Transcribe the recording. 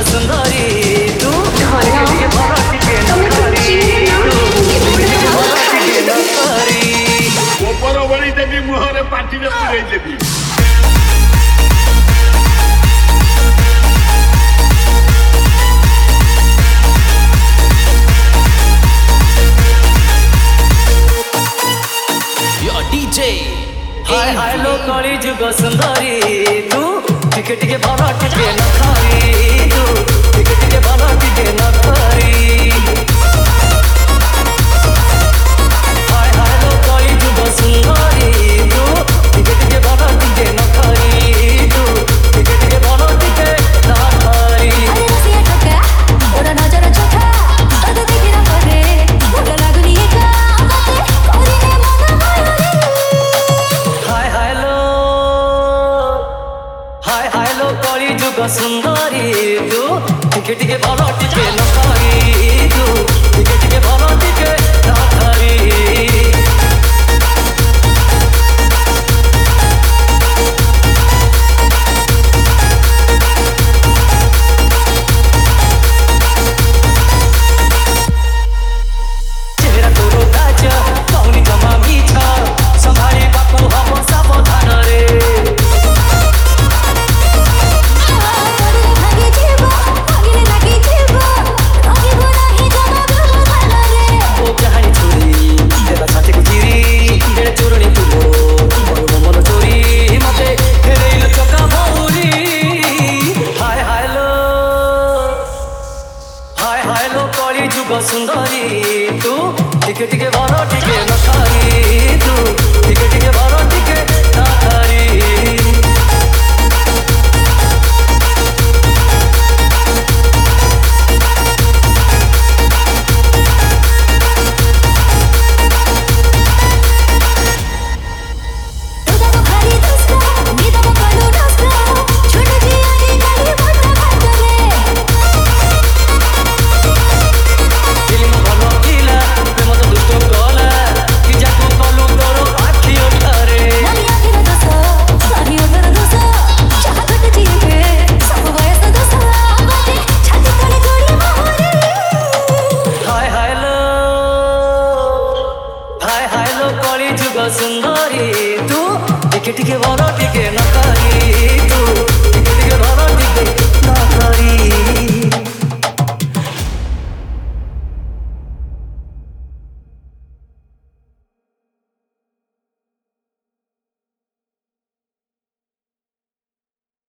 सुंदरी तू धन ଟିକେ ଭଲ ଟିକେ ତମେ ତ ନକରି ଚିହ୍ନିନ ତୁ କେମିତି ଟିକେ ଭଲ ଭଲ ଟିକେ ଖାଇଦେବି ନକରି ଗୋବର ଭଳି ଦେବି ମୁହଁରେ ପାଟିରେ ପୁରେଇ ଦେବି। यो डीजे हाय हाय लो कली जुग सुंदरी तू ଟିକେ ଭଲ ଟିକେ ନକରି तू ଟିକେ ଭଲ ଟିକେ ନକରି हाय हाय लो कली जुग सुंदरी तू ଟିକେ ଭଲ ଟିକେ नकरी तू ଟିକେ ଭଲ ଟିକେ नकरी अरे रसिया ठोका ओरा नजर चोखा तोते देखिरा परे भूल लागुनी एका मते करिने मन भयरे हाय लो कली जुग सुंदरी तू ଟିକେ ଭଲ ଟିକେ नकरी तू ଟିକେ ଭଲ ଟିକେ नकरी चेहरा तोरो काच कौनी जमा मीठ संभाली बापू हम सावधान रे भागे जीव भागिले लागी जीव रहिबो नाही जमा भलरे ओ कहानी छोरी तेरा छाती को चिरी तेरे चोरणी तुलो मोर मन चोरी मते फेरेइल चका भौरी हाय लो कली जुग सुंदरी तू ଟିକେ ଭଲ ଟିକେ नकरी तू ଟିକେ ଭଲ ଟିକେ नकरी तुझा भारी दसका निदम काढू नसका छोट जियारी काही मोठा भागरे दिल में भलो किला प्रेम तो दुष्ट कला कि जाको कलु तोर आखी ओठारे नारिया फिर दस नारिया फिर दस चाहत जीवे सब वयस दस बाटे छाती तले गोड़ी मोहरे हाय लो कली जुग सुंदरी तू ଟିକେ ଭଲ ଟିକେ नकरी